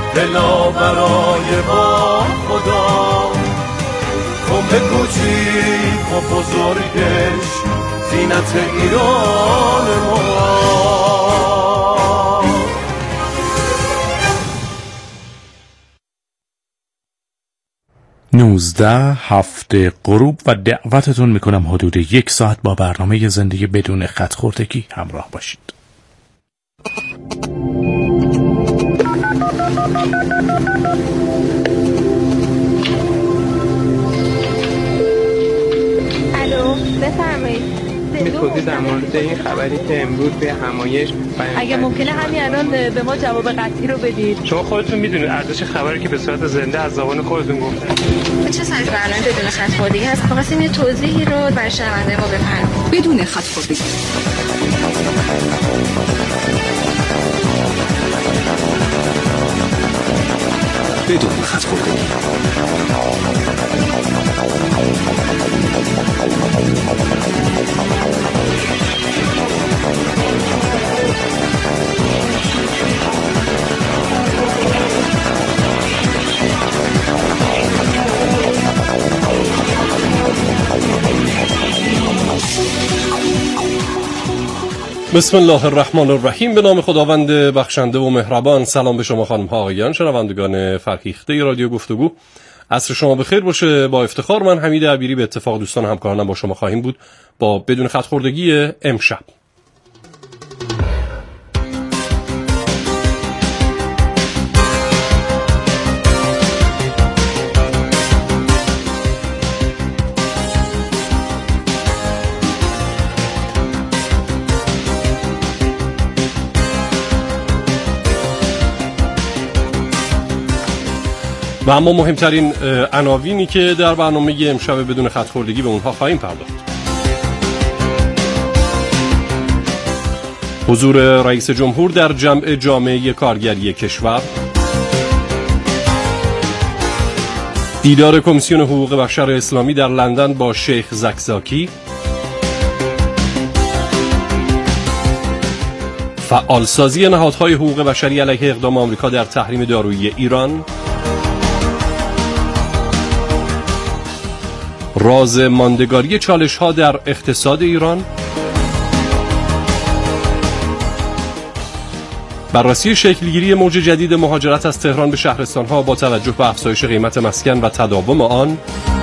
دلا برای با خدا، قوم کوچیک و بزرگش زینت ایران ما. 19 هفته غروب و دعوتتون میکنم حدود 1 ساعت با برنامه زندگی بدون خط خوردگی همراه باشید. الو بفرمایید. توضیح در مورد این خبری که امروز به همایش اگه ممکنه همین الان به ما جواب قطعی رو بدید، چون خودتون میدونید ارزش خبری که به صورت زنده از زبان خودتون گفتن. چه سایز برنامه بدون خط خوردگی هست؟ خواستیم یه توضیحی رو برای شنونده ما بفرمایید. بدون خط خوردگی. بدون خط خوردگی. بسم الله الرحمن الرحیم. به نام خداوند بخشنده و مهربان. سلام به شما خانم ها آقایان شنوندگان فرهیخته رادیو گفتگو. عصر شما بخیر باشه. با افتخار من حمید عبیری به اتفاق دوستان همکارانم با شما خواهیم بود با بدون خط خوردگی امشب. و اما مهمترین عناوینی که در برنامه امشب بدون خط خوردگی به اونها خواهیم پرداخت: حضور رئیس جمهور در جمع جامعه کارگری کشور، دیدار کمیسیون حقوق بشر اسلامی در لندن با شیخ زکزاکی، فعالسازی نهادهای حقوق بشری علیه اقدام آمریکا در تحریم دارویی ایران، راز ماندگاری چالش‌ها در اقتصاد ایران، بررسی شکلگیری موج جدید مهاجرت از تهران به شهرستان‌ها با توجه به افزایش قیمت مسکن و تداوم آن،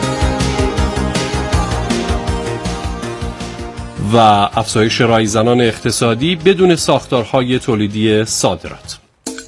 و افزایش رایزنان اقتصادی بدون ساختارهای تولیدی صادرات.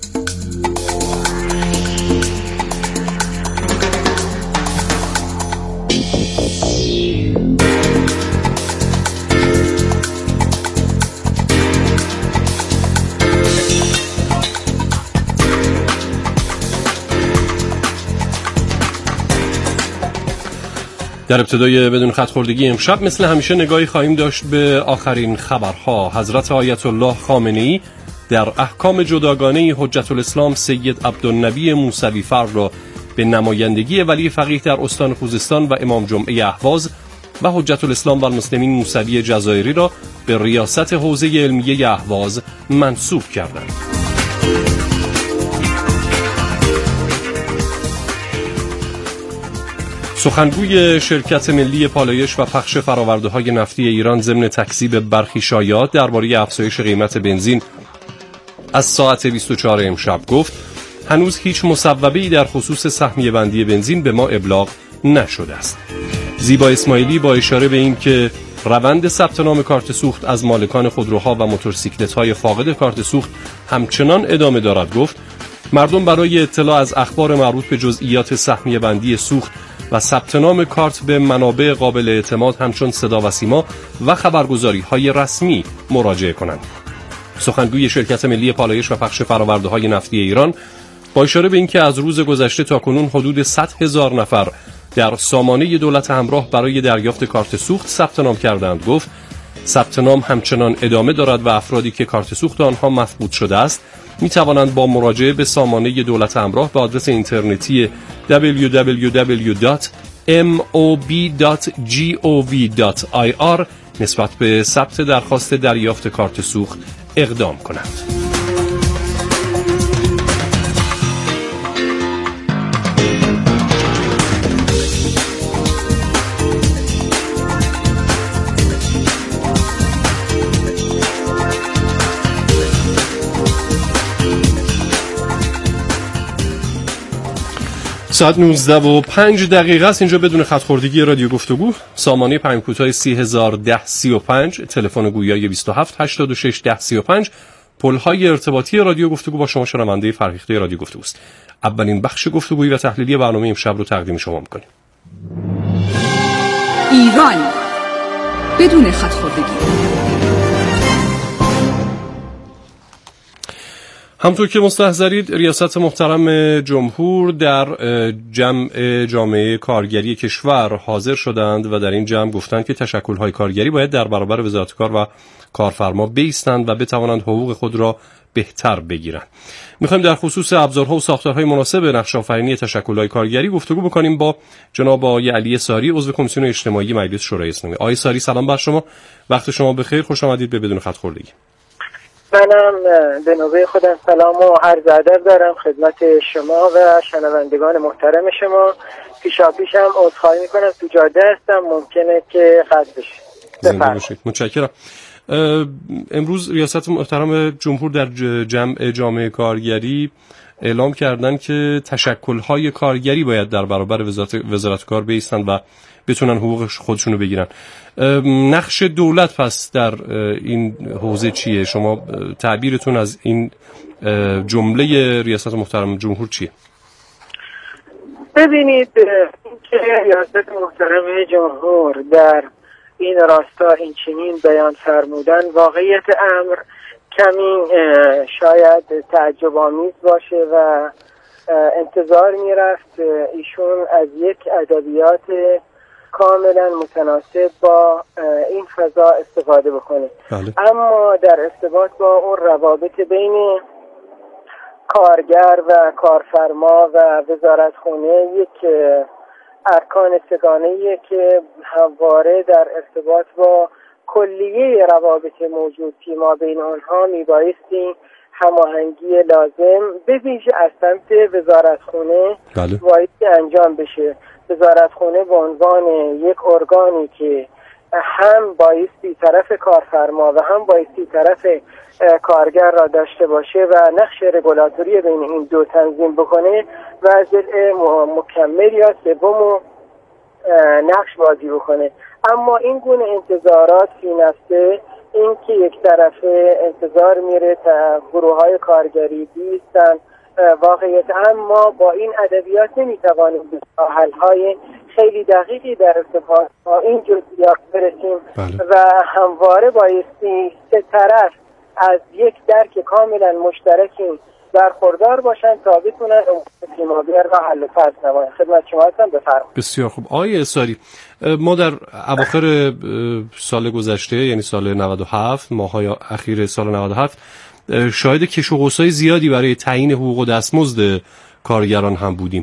در ابتدای بدون خط خوردگی امشب مثل همیشه نگاهی خواهیم داشت به آخرین خبرها. حضرت آیت الله خامنه‌ای در احکام جداگانه حجت الاسلام سید عبدالنبی موسوی فر را به نمایندگی ولی فقیه در استان خوزستان و امام جمعه اهواز و حجت الاسلام و المسلمین موسوی جزایری را به ریاست حوزه علمیه اهواز منصوب کردند. سخنگوی شرکت ملی پالایش و پخش فرآورده‌های نفتی ایران ضمن تکذیب برخی شایعات درباره افزایش قیمت بنزین از ساعت 24 امشب گفت هنوز هیچ مصوبه‌ای در خصوص سهمیه بندی بنزین به ما ابلاغ نشده است. زیبا اسماعیلی با اشاره به این که روند ثبت نام کارت سوخت از مالکان خودروها و موتورسیکلت‌های فاقد کارت سوخت همچنان ادامه دارد گفت مردم برای اطلاع از اخبار مربوط به جزئیات سهمیه بندی سوخت و ثبت نام کارت به منابع قابل اعتماد همچون صدا و سیما و خبرگزاری‌های رسمی مراجعه کنند. سخنگوی شرکت ملی پالایش و پخش فرآورده‌های نفتی ایران با اشاره به اینکه از روز گذشته تاکنون حدود 100,000 نفر در سامانه دولت همراه برای دریافت کارت سوخت ثبت نام کردند گفت ثبت نام همچنان ادامه دارد و افرادی که کارت سوخت آنها مفقود شده است می توانند با مراجعه به سامانه دولت همراه به آدرس اینترنتی www.mob.gov.ir نسبت به ثبت درخواست دریافت کارت سوخت اقدام کنند. ساعت 19:05 است. اینجا بدون خط خوردگی رادیو گفتگو، سامانه پیام کوتاه 301035، تلفن گویای 27 86 1035، پل‌های ارتباطی رادیو گفتگو با شما شنونده فرهیخته رادیو گفتگو است. اولین بخش گفتگویی و تحلیلی برنامه امشب رو تقدیم شما می‌کنیم. ایران بدون خط خوردگی. همطور که مستحضرید، ریاست محترم جمهور در جمع جامعه کارگری کشور حاضر شدند و در این جمع گفتند که تشکل‌های کارگری باید در برابر وزارت کار و کارفرما بایستند و بتوانند حقوق خود را بهتر بگیرند. می‌خوایم در خصوص ابزارها و ساختارهای مناسب نقش آفرینی تشکل‌های کارگری گفتگو بکنیم با جناب آقای علی ساری، عضو کمیسیون اجتماعی مجلس شورای اسلامی. آقای ساری، سلام بر شما. وقت شما بخیر. خوش آمدید به بدون خط خوردگی. منم به نوبه خودم سلام و عرض ادب دارم خدمت شما و شنوندگان محترم شما. پیشاپیشم عذرخواهی میکنم، تو جاده هستم، ممکنه که قطع بشه. زنده باشید. متشکرم. امروز ریاست محترم جمهور در جمع جامعه کارگری اعلام کردن که تشکل‌های کارگری باید در برابر وزارت کار بایستند و بتونن حقوق خودشونو بگیرن. نقش دولت پس در این حوزه چیه؟ شما تعبیرتون از این جمله ریاست محترم جمهور چیه؟ ببینید، اینکه ریاست محترم جمهور در این راستا این چنین بیان فرمودن، واقعیت امر کمی شاید تعجب آمیز باشه و انتظار میرفت ایشون از یک ادبیات کاملا متناسب با این فضا استفاده بکنه. بله. اما در ارتباط با اون روابط بین کارگر و کارفرما و وزارتخونه، یک ارکان سگانه‌ایه که همواره در ارتباط با کلیه روابط موجود فیما بین آنها میبایستی هماهنگی لازم به ویژه از سمت وزارتخونه بایستی انجام بشه. وزارتخونه به عنوان یک ارگانی که هم بایستی طرف کارفرما و هم بایستی طرف کارگر را داشته باشه و نقش رگولاتوری بین این دو تنظیم بکنه و ضلع مکمل یا سوم نقش بازی بکنه. اما این گونه انتظارات فی نفسه، این که یک طرفه انتظار میره تا گروه‌های کارگری بیستن، واقعیت اما با این ادبیات نمیتوانیم به حل‌های خیلی دقیقی در ارتباط با این جزئیات برسیم. و همواره بایستی سه طرف از یک درک کاملا مشترکی برخوردار باشن تا بتونن فیمابر را حل و فصل نمایند. خدمت شما هستم، بفرمایید. بسیار خوب. آقای اساری، ما در اواخر سال گذشته، یعنی سال 97، ماهای اخیر سال 97، شاهد کش و قوس‌های زیادی برای تعیین حقوق و دستمزد کارگران هم بودیم.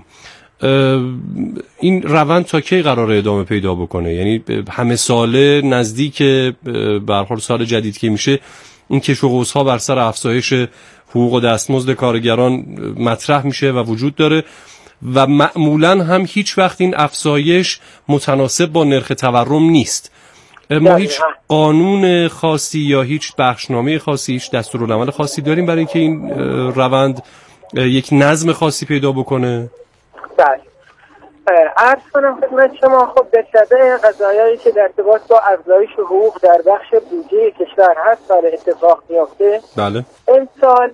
این روند تا کی قراره ادامه پیدا بکنه؟ یعنی همه ساله نزدیک به هر حال سال جدید که میشه، این کش و قوس‌ها بر سر افزایش حقوق و دستمزد کارگران مطرح میشه و وجود داره و معمولاً هم هیچ وقت این افزایش متناسب با نرخ تورم نیست. ما هیچ قانون خاصی یا هیچ بخشنامه خاصی، هیچ دستورالعمل خاصی داریم برای اینکه این روند یک نظم خاصی پیدا بکنه؟ بله. عرض کنم خدمت شما، خب به شبه قضایایی که در ارتباط با افزایش حقوق در بخش بودجه کشور هر سال اتفاق میفته، بله، امسال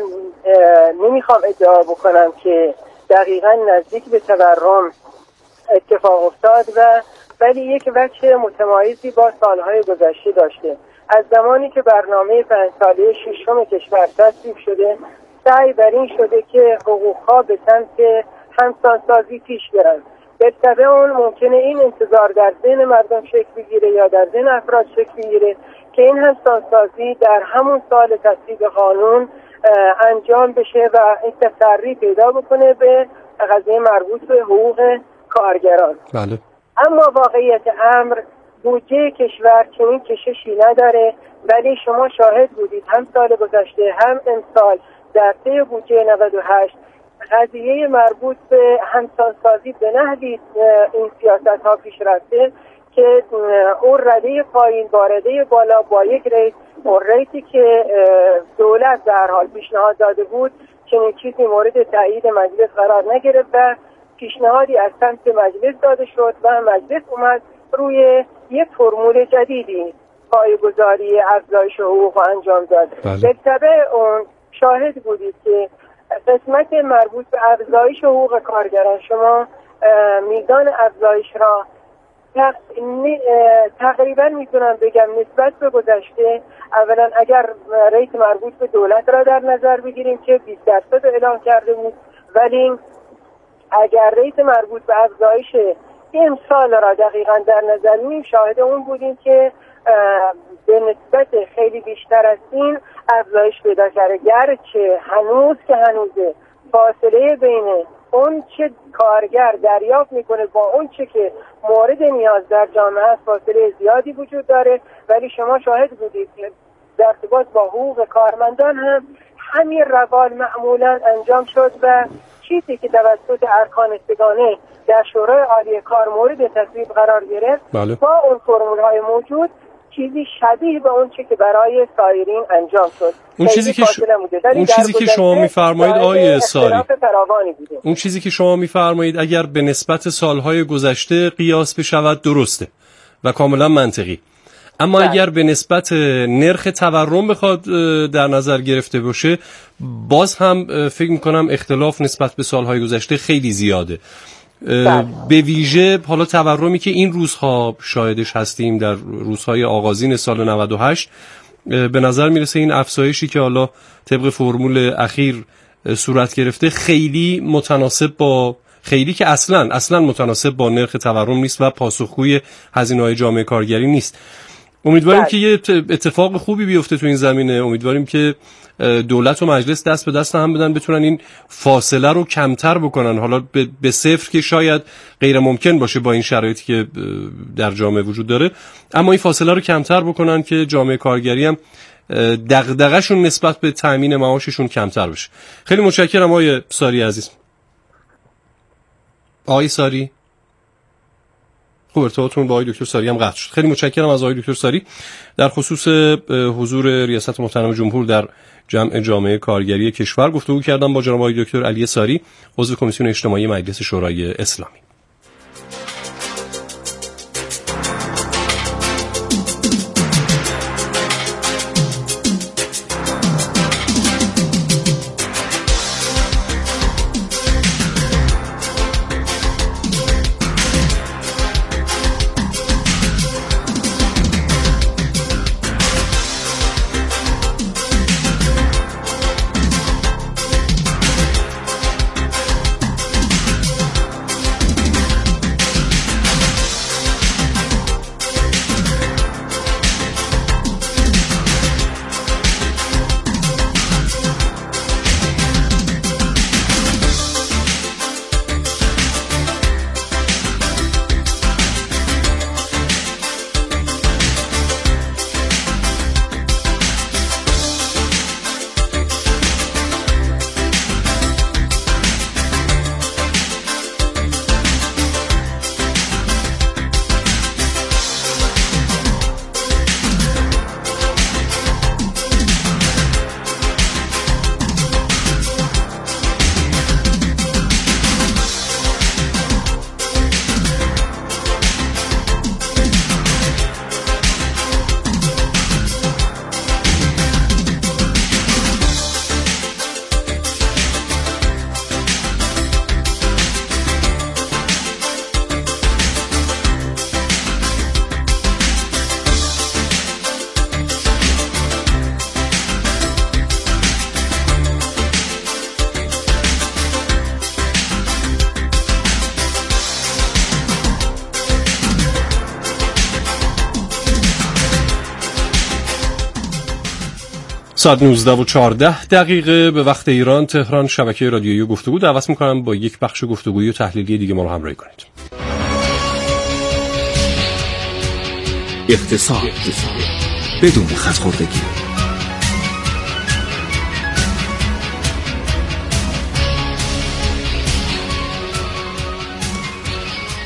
نمیخوام ادعا بکنم که دقیقاً نزدیک به تورم اتفاق افتاد ولی یک وجه متمایزی با سالهای گذشته داشته. از زمانی که برنامه 5 ساله ششم کشور تصویب شده، سعی بر این شده که حقوقها به سمت همسانسازی پیش برند. به طبع اون ممکنه این انتظار در ذهن مردم شکل بگیره یا در ذهن افراد شکل بگیره که این همسانسازی در همون سال تصویب قانون انجام بشه و این تسری پیدا بکنه به قضیه مربوط به حقوق کارگران. بله. اما واقعیت امر بودجه کشور چنین کششی نداره، ولی شما شاهد بودید هم سال گذشته هم امسال در طی بودجه 98 قضیه مربوط به همسانسازی به نحوی این سیاست ها پیش رفته که اون رده پایین با رده بالا با یک ریت، اون ریتی که دولت در حال پیشنهاد داده بود چنین چیزی مورد تایید مجلس قرار نگرفت و پیشنهادی از سمت مجلس داده شد و مجلس اومد روی یه فرمول جدیدی پایه‌گذاری افزایش حقوق انجام داد. بالطبع اون شاهد بودید که قسمت مربوط به افزایش حقوق کارگران شما میزان افزایش را تقریبا میتونم بگم نسبت به گذشته، اولا اگر ریت مربوط به دولت را در نظر بگیریم که 20% اعلام کرده بود، ولی اگر ریت مربوط به افزایش امسال را دقیقا در نظر می‌گیریم شاهد اون بودیم که به نسبت خیلی بیشتر از این افزایش پیدا کرده، گرچه هنوز فاصله بین اون چه کارگر دریافت میکنه با اون چه که مورد نیاز در جامعه است فاصله زیادی وجود داره، ولی شما شاهد بودید که در ارتباط با حقوق کارمندان هم همین روال معمولا انجام شد و چیزی که توسط ارکان سگانه در شورای عالی کار مورد تصویب قرار گرفت با اون فرمول‌های موجود چیزی شبیه به اون چیزی که برای سایرین انجام شد. اون چیزی که شما میفرمایید آقای ساری، اون چیزی که شما میفرمایید اگر به نسبت سالهای گذشته قیاس بشود درسته و کاملا منطقی، اما اگر به نسبت نرخ تورم بخواد در نظر گرفته باشه باز هم فکر میکنم اختلاف نسبت به سالهای گذشته خیلی زیاده. به ویژه حالا تورمی که این روزها شاهدش هستیم در روزهای آغازین سال 98 به نظر میرسه این افزایشی که حالا طبق فرمول اخیر صورت گرفته خیلی که اصلا متناسب با نرخ تورم نیست و پاسخگوی هزینه‌های جامعه کارگری نیست. امیدواریم که یه اتفاق خوبی بیفته تو این زمینه. امیدواریم که دولت و مجلس دست به دست هم بدن بتونن این فاصله رو کمتر بکنن، حالا به صفر که شاید غیر ممکن باشه با این شرایطی که در جامعه وجود داره، اما این فاصله رو کمتر بکنن که جامعه کارگری هم دغدغه‌شون نسبت به تامین معاششون کمتر بشه. خیلی متشکرم آقای ساری عزیز. آقای ساری خوب ارتباطتون با آقای دکتر ساری هم قطع شد. خیلی متشکرم از آقای دکتر ساری. در خصوص حضور ریاست محترم جمهور در جمع جامعه کارگری کشور گفتگو کردم با جناب آقای دکتر علی ساری، عضو کمیسیون اجتماعی مجلس شورای اسلامی. ساعت 19:14 به وقت ایران تهران. شبکه رادیویی گفتگو دعوت میکنم با یک بخش گفتگویی و تحلیلی دیگه ما رو همراهی کنید. اقتصاد بدون خط‌خوردگی.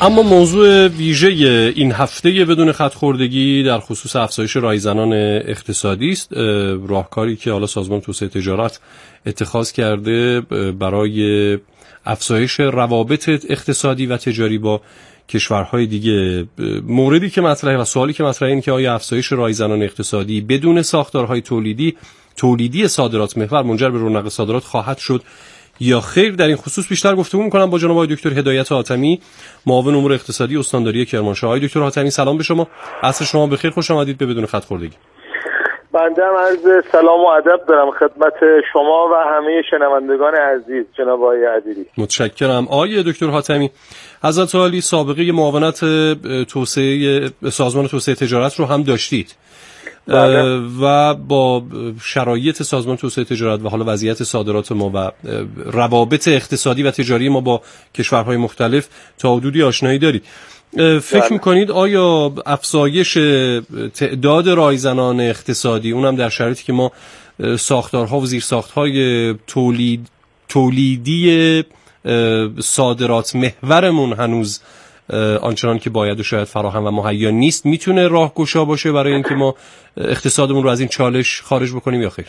اما موضوع ویژه این هفته بدون خط‌خوردگی در خصوص افزایش رایزنان اقتصادی است، راهکاری که حالا سازمان توسعه تجارت اتخاذ کرده برای افزایش روابط اقتصادی و تجاری با کشورهای دیگه. موردی که مطرحه و سوالی که مطرحه اینه که آیا افزایش رایزنان اقتصادی بدون ساختارهای تولیدی صادرات محور منجر به رونق صادرات خواهد شد یا خیر؟ در این خصوص بیشتر گفتگو می‌کنم با جناب آقای دکتر هدایت حاتمی، معاون امور اقتصادی استانداری کرمانشاه. آقای دکتر حاتمی سلام به شما، عصر شما بخیر، خوش آمدید به بدون خط‌خوردگی. بنده هم عرض سلام و ادب دارم خدمت شما و همه شنوندگان عزیز جناب آقای عدیلی. متشکرم. آقای دکتر حاتمی، حضرت عالی سابقه معاونت سازمان توسعه تجارت رو هم داشتید و با شرایط سازمان توسعه تجارت و حالا وضعیت صادرات ما و روابط اقتصادی و تجاری ما با کشورهای مختلف تا حدودی آشنایی دارید. فکر میکنید آیا افزایش تعداد رایزنان اقتصادی، اونم در شرایطی که ما ساختارها و زیرساختهای تولیدی صادرات محورمون هنوز آنچنان که باید و شاید فراهم و مهیا نیست، میتونه راهگشا باشه برای اینکه ما اقتصادمون رو از این چالش خارج بکنیم یا خیر؟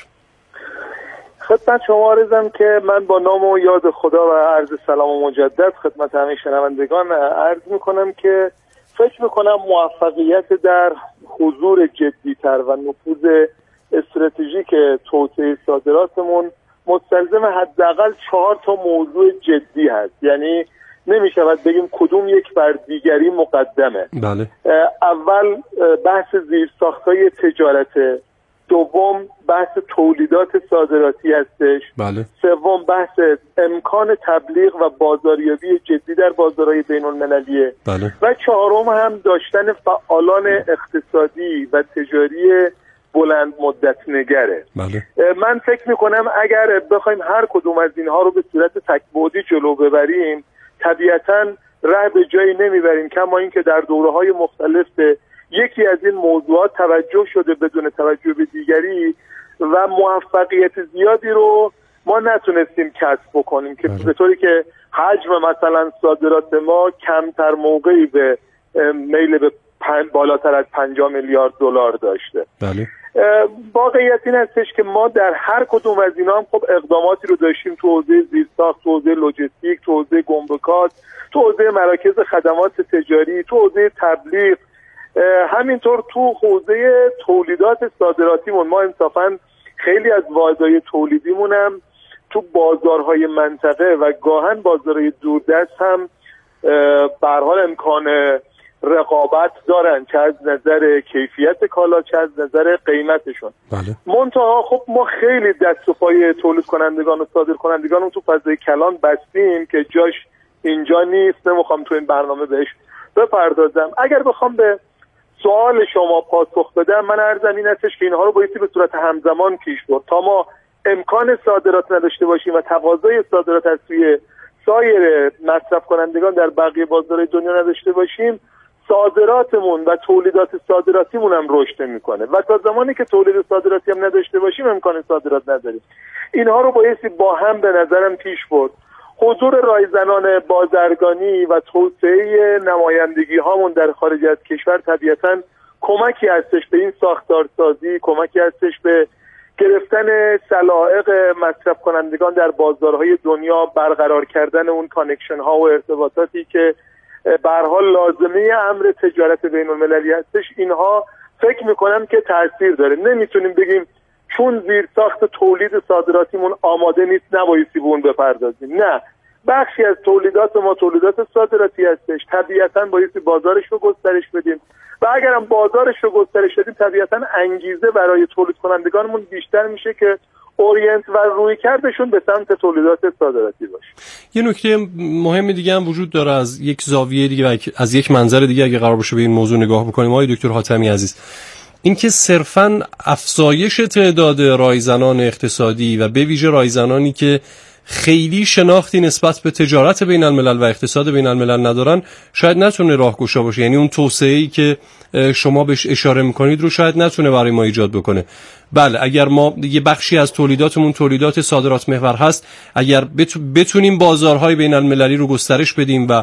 خدمت شما عرضم که من با نام و یاد خدا و عرض سلام و مجدد خدمت همه شنوندگان عرض میکنم که فکر میکنم موفقیت در حضور جدی‌تر و نفوذ استراتژیک توسعه صادراتمون مستلزم حداقل 4 موضوع جدی هست. یعنی نمیشود بگیم کدوم یک بر دیگری مقدمه. بله. اول بحث زیرساخت‌های تجارت، دوم بحث تولیدات صادراتی هستش، بله. سوم بحث امکان تبلیغ و بازاریابی جدی در بازارهای بین‌المللیه، بله. و چهارم هم داشتن فعالان اقتصادی و تجاری بلند مدت نگره. بله. من فکر میکنم اگر بخوایم هر کدوم از اینها رو به صورت تک‌بعدی جلو ببریم طبیعتاً راه به جایی نمیبریم، کما اینکه در دوره‌های مختلف به یکی از این موضوعات توجه شده بدون توجه به دیگری و موفقیت زیادی رو ما نتونستیم کسب بکنیم که به طوری که حجم مثلا صادرات ما کمتر موقعی به میل به بالاتر از 50 میلیارد دلار داشته. بله. واقعیت این هستش که ما در هر کدوم از اینا هم خب اقداماتی رو داشتیم تو حوزه زیرساخت، تو حوزه لوجستیک، تو حوزه گمرکات، تو حوزه مراکز خدمات تجاری، تو حوزه تبلیغ، همینطور تو حوزه تولیدات صادراتیمون. ما انصافا خیلی از واحدهای تولیدیمون هم تو بازارهای منطقه و گاهن بازارهای دوردست هم به هر حال امکان رقابت دارن، چه از نظر کیفیت کالا چه از نظر قیمتشون. بله. منتها خب ما خیلی دست و پای تولید کنندگان و صادر کنندگان تو فضای کلان بستیم که جاش اینجا نیست، نمیخوام تو این برنامه بهش بپردازم. اگر بخوام به سوال شما پاسخ بدم، من عرضم این هستش که اینها رو بایستی به صورت همزمان پیش برد. تا ما امکان صادرات نداشته باشیم و تقاضای صادرات از سوی سایر مصرف کنندگان در بقیه بازارهای دنیا نداشته باشیم، صادراتمون و تولیدات صادراتیمون هم رشد میکنه و تا زمانی که تولید صادراتی هم نداشته باشیم امکان صادرات نداریم. اینها رو بایستی با هم به نظرم پیش برد. حضور رایزنان بازرگانی و توسعه نمایندگی هامون در خارج از کشور طبیعتاً کمکی هستش به این ساختارسازی، کمکی هستش به گرفتن سلایق مصرف کنندگان در بازارهای دنیا، برقرار کردن اون کانکشن ها و ارتباطاتی که به هر حال لازمه امر تجارت بین المللی هستش. اینها فکر میکنم که تاثیر داره. نمیتونیم بگیم چون زیر ساخت تولید صادراتیمون آماده نیست نبایستی به اون بپردازیم. نه، بخشی از تولیدات ما تولیدات صادراتی هستش، طبیعتاً بایستی بازارش رو گسترش بدیم و اگرم بازارش رو گسترش بدیم طبیعتاً انگیزه برای تولید کنندگانمون بیشتر میشه که اورینت و روی کردشون به سمت تولیدات صادراتی باشه. یه نکته مهم دیگه هم وجود داره از یک زاویه دیگه و از یک منظر دیگه اگه قرار باشه به این موضوع نگاه بکنیم آقای دکتر حاتمی عزیز، اینکه صرفاً افزایش تعداد رایزنان اقتصادی و به ویژه رایزنانی که خیلی شناختی نسبت به تجارت بین الملل و اقتصاد بین الملل ندارن شاید نتونه راهگشا باشه. یعنی اون توسعه‌ای که شما بهش اشاره میکنید رو شاید نتونه برای ما ایجاد بکنه. بله، اگر ما یه بخشی از تولیداتمون تولیدات صادرات محور هست، اگر بتونیم بازارهای بین المللی رو گسترش بدیم و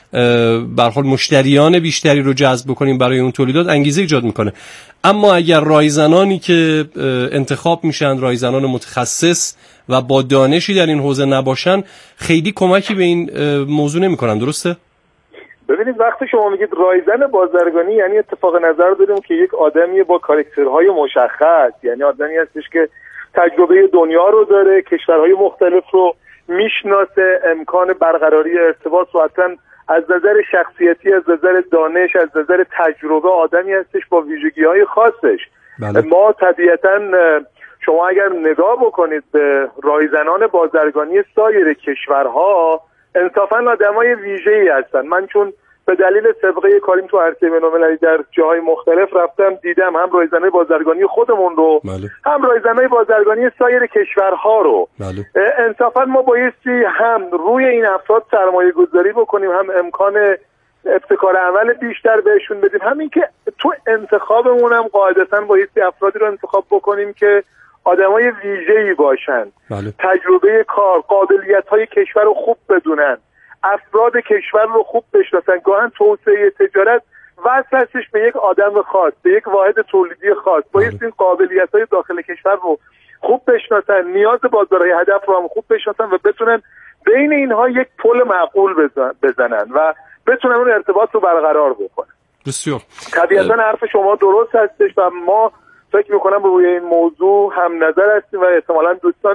به هر حال مشتریان بیشتری رو جذب بکنیم برای اون تولیدات، انگیزه ایجاد میکنه. اما اگر رایزنانی که انتخاب میشن رایزنان متخصص و با دانشی در این حوزه نباشن، خیلی کمکی به این موضوع نمیکنن. درسته؟ ببینید وقتی شما میگید رایزن بازرگانی، یعنی اتفاق نظر داریم که یک آدمی با کاراکترهای مشخص، یعنی آدمی هستش که تجربه دنیا رو داره، کشورهای مختلف رو میشناسه، امکان برقراری ارتباط رو اصلا از نظر شخصیتی، از نظر دانش، از نظر تجربه آدمی هستش با ویژگی‌های خاصش. بله. ما طبیعتاً شما اگر نگاه بکنید به رایزنان بازرگانی سایر کشورها، انصافاً آدمای ویژه‌ای هستن. من چون به دلیل سابقه کاریم تو عرصه بین‌المللی در جاهای مختلف رفتم، دیدم هم رایزنای بازرگانی خودمون رو، بله. هم رایزنای بازرگانی سایر کشورها رو. بله. انصافاً ما بایستی هم روی این افراد سرمایه گذاری بکنیم، هم امکان ابتکار عمل بیشتر بهشون بدیم، همین که تو انتخابمون هم قاعدتاً بایستی افرادی رو انتخاب بکنیم که آدمای ویژه‌ای باشن. بله. تجربه کار، قابلیت‌های کشور رو خوب بدونن، افراد کشور رو خوب بشناسن. گاهن توسعه تجارت وصل هستش به یک آدم خاص، به یک واحد تولیدی خاص. باید این قابلیت‌های داخل کشور رو خوب بشناسن، نیاز بازارهای هدف رو هم خوب بشناسن و بتونن بین اینها یک پل معقول بزنن و بتونن اون ارتباط رو برقرار بکنن. بسیار. طبیعتاً حرف شما درست هستش و ما فکر میکنم روی این موضوع هم نظر هستیم و احتمالاً دوستان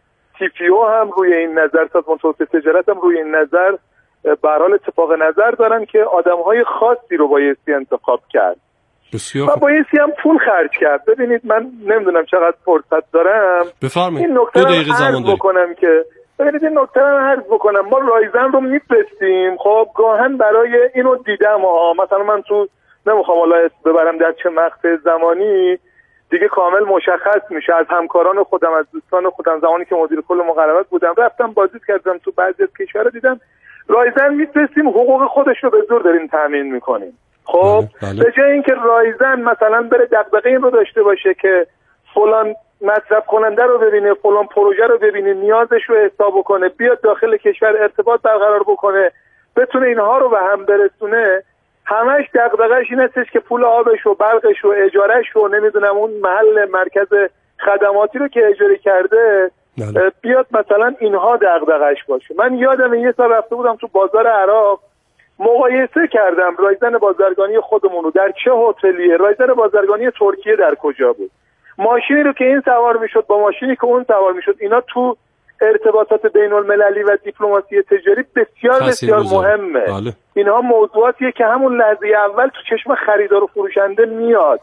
TPO هم روی این نظر، سازمان توسعه تجارت هم روی این نظر به هر حال اتفاق نظر دارن که آدم‌های خاصی رو بایستی انتخاب کرد و بایستی هم پول خرج کرد. ببینید من نمیدونم چقدر فرصت دارم، بفرمایید. این نکته رو عرض بکنم که ببینید این نکته رو عرض بکنم، ما رایزن رو میفرستیم. خب گاهن برای اینو دیدم مثلا من تو نمیخوام حالا ببرم در چه مقطع زمانی دیگه کامل مشخص میشه، از همکاران خودم، از دوستان خودم، زمانی که مدیر کل مقررات بودم رفتم بازدید کردم تو بعضی از کشورها، دیدم رایزن میفرستیم حقوق خودش رو به زور داریم تامین میکنیم. خب به جای اینکه رایزن مثلا بره دغدغه این رو داشته باشه که فلان مصرف کننده رو ببینه، فلان پروژه رو ببینه، نیازش رو حساب کنه، بیاد داخل کشور ارتباط برقرار بکنه، بتونه اینها رو به هم برسونه، همش دغدغه‌اش این هستش که پول آبش و برقش و اجارهش و نمیدونم اون محل مرکز خدماتی رو که اجاره کرده بیاد مثلا اینها دغدغه‌اش باشه. من یادم یه سال رفته بودم تو بازار عراق، مقایسه کردم رایزن بازرگانی خودمون رو در چه هتلیه، رایزن بازرگانی ترکیه در کجا بود، ماشینی رو که این سوار میشد با ماشینی که اون سوار میشد، اینا تو ارتباطات بین المللی و دیپلماسی تجاری بسیار بسیار مهمه. بله. اینها موضوعاتیه که همون لحظه اول تو چشم خریدار و فروشنده میاد،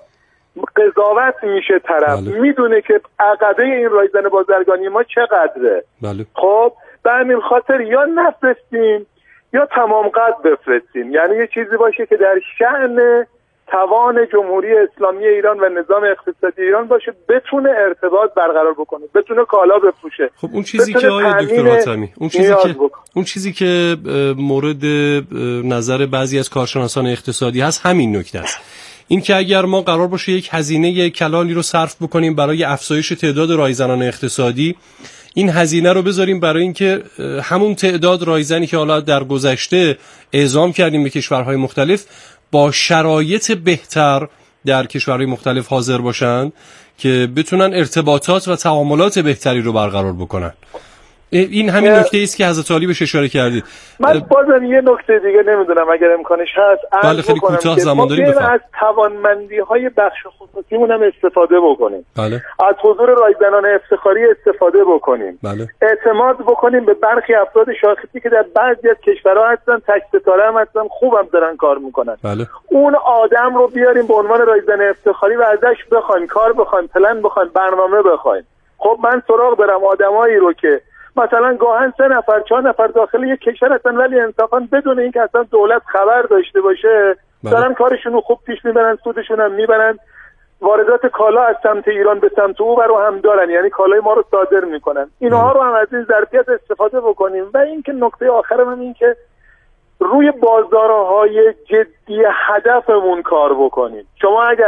قضاوت میشه، طرف میدونه که عقبه این رایزن بازرگانی ما چقدره. بله. خب به همین خاطر یا نفرستیم یا تمام قد بفرستیم، یعنی یه چیزی باشه که در شأن توان جمهوری اسلامی ایران و نظام اقتصادی ایران باشه، بتونه ارتباط برقرار بکنه، بتونه کالا بفروشه. خب اون چیزی که آقای دکتر حاتمی، اون چیزی که مورد نظر بعضی از کارشناسان اقتصادی هست همین نکته است، این که اگر ما قرار باشه یک هزینه کلانی رو صرف بکنیم برای افزایش تعداد رایزنان اقتصادی، این هزینه رو بذاریم برای اینکه همون تعداد رایزنی که حالا در گذشته اعزام کردیم به کشورهای مختلف با شرایط بهتر در کشورهای مختلف حاضر باشند که بتونن ارتباطات و تعاملات بهتری رو برقرار بکنن. این همین نکته است که حضرت علی بهش اشاره کردید. من بازم یه نکته دیگه نمیدونم اگر امکانش هست بله خیلی کوتاه زمان داریم، از توانمندی‌های بخش خصوصیمون هم استفاده بکنیم. بله. از حضور رایزنان افتخاری استفاده بکنیم. بله. اعتماد بکنیم به برخی افراد شاخصی که در بعضی از کشورها هستن، تک ستاره هم هستن، خوبم دارن کار میکنن. بله. اون آدم رو بیاریم به عنوان رایزن افتخاری و ازش بخوایم کار بخوایم، پلن بخوایم، برنامه بخوایم. خب من سراغ دارم آدمایی رو که مثلا گاهن 3 نفر 4 نفر داخل یک کشور هستن ولی انصافا بدون اینکه اصلا دولت خبر داشته باشه دارن کارشون رو خوب پیش میبرن، سودشون هم میبرن، واردات کالا از سمت ایران به سمت او رو هم دارن، یعنی کالای ما رو صادر میکنن. اینها رو هم از این ظرفیت استفاده بکنیم. و اینکه نکته آخرم هم این که روی بازارهای جدی هدفمون کار بکنیم. شما اگر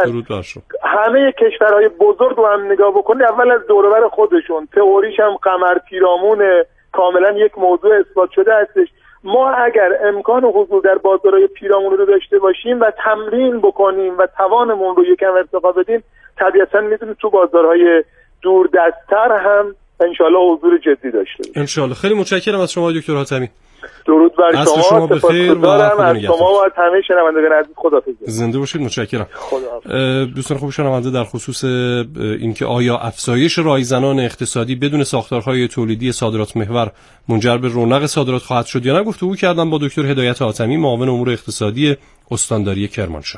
همه کشورهای بزرگ رو هم نگاه بکنید، اول از دور و بر خودشون، تئوریش هم قمر پیرامون کاملا یک موضوع اثبات شده هستش، ما اگر امکان حضور در بازارهای پیرامون رو داشته باشیم و تمرین بکنیم و توانمون رو یکم ارتقا بدیم، طبیعتاً میتونیم تو بازارهای دور دستتر هم انشالله حضور جدی داشته باشیم. انشالله. خیلی متشکرم از شما دکتر حاتمی. درود بر شما بخیر و از شما و از همه شنوندگان عزیز. خداحافظ. زنده باشید. متشکرم. دوستان خوب شنونده، در خصوص اینکه آیا افزایش رایزنان اقتصادی بدون ساختارهای تولیدی صادرات محور منجر به رونق صادرات خواهد شد یا نه، گفتگو کردم با دکتر هدایت حاتمی، معاون امور اقتصادی استانداری کرمانشاه.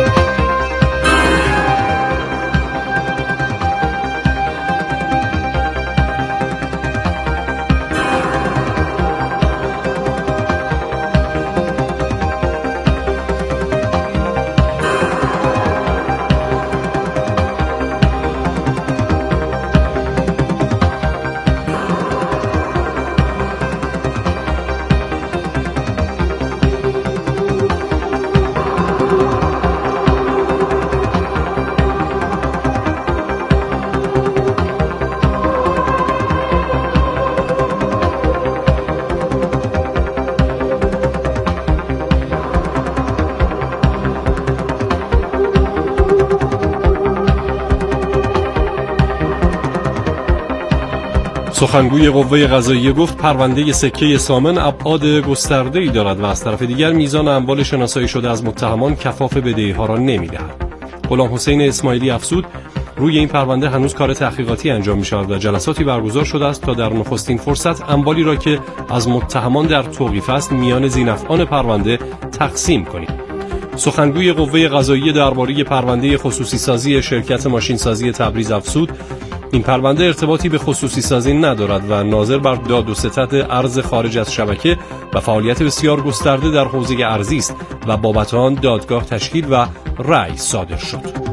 سخنگوی قوه قضاییه گفت پرونده سکه سامن ابعاد گسترده‌ای دارد و از طرف دیگر میزان اموال شناسایی شده از متهمان کفاف بدهی‌ها را نمی‌دهد. غلام حسین اسماعیلی افزود روی این پرونده هنوز کار تحقیقاتی انجام می‌شود و جلساتی برگزار شده است تا در نخستین فرصت اموالی را که از متهمان در توقیف است میان ذی‌نفعان پرونده تقسیم کنیم. سخنگوی قوه قضاییه درباره پرونده خصوصی سازی شرکت ماشینسازی تبریز افزود این پرونده ارتباطی به خصوصی سازی ندارد و ناظر بر داد و ستد ارز خارج از شبکه و فعالیت بسیار گسترده در حوزه ارزی است و بابت آن دادگاه تشکیل و رأی صادر شد.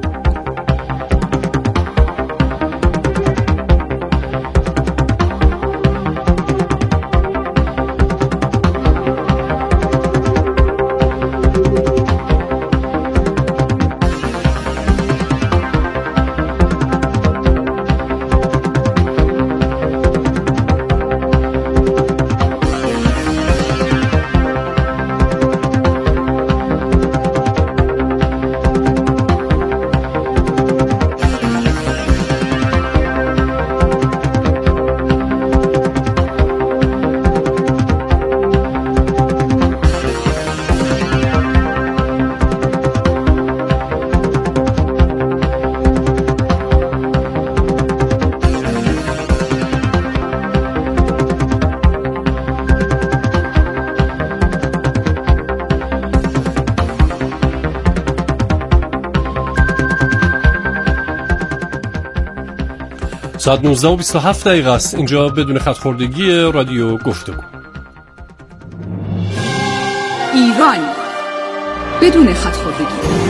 ساعت 19:27 است. اینجا بدون خط‌خوردگی رادیو گفتگو. ایران بدون خط‌خوردگی.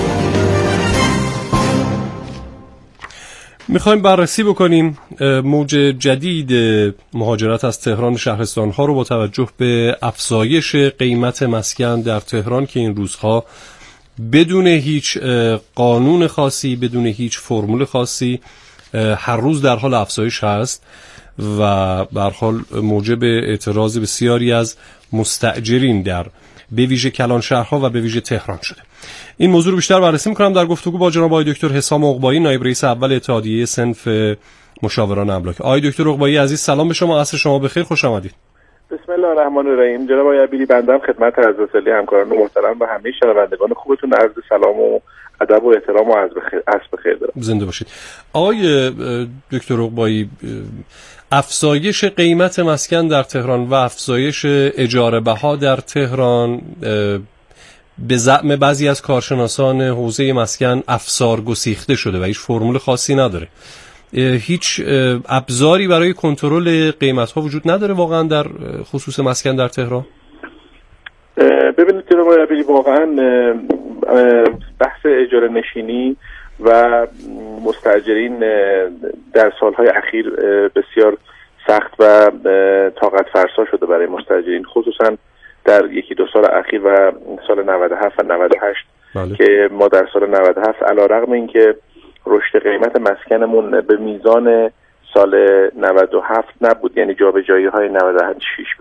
میخوایم بررسی بکنیم موج جدید مهاجرت از تهران شهرستان‌ها رو با توجه به افزایش قیمت مسکن در تهران که این روزها بدون هیچ قانون خاصی، بدون هیچ فرمول خاصی هر روز در حال افزایش هست و به هر حال موجب اعتراض بسیاری از مستاجرین در به ویژه کلان شهرها و به ویژه تهران شده. این موضوع رو بیشتر بررسی می‌کنم در گفتگو با جناب آقای دکتر حسام عقبایی، نایب رئیس اول اتحادیه صنف مشاوران املاک. آقای دکتر عقبایی عزیز، سلام به شما، عصر شما بخیر، خوش آمدید. بسم الله الرحمن الرحیم. جناب آقای عبیلی، بنده خدمت حضرت علی همکاران محترم و همه شنوندگان خوبتون عرض سلام و ادب و احترام و عرض بخیر دارم. زنده باشید. آقای دکتر عقبایی، افزایش قیمت مسکن در تهران و افزایش اجاره بها در تهران به زعم بعضی از کارشناسان حوزه مسکن افسار گسیخته شده و هیچ فرمول خاصی نداره. هیچ ابزاری برای کنترل قیمت ها وجود نداره واقعا در خصوص مسکن در تهران؟ ببینید جناب آقای عبیلی، واقعا بحث اجاره نشینی و مستاجرین در سالهای اخیر بسیار سخت و طاقت فرسا شده برای مستاجرین، خصوصا در یکی دو سال اخیر و سال 97 و 98 که ما در سال 97 علیرغم اینکه رشد قیمت مسکنمون به میزان سال 97 نبود، یعنی جابجایی های 96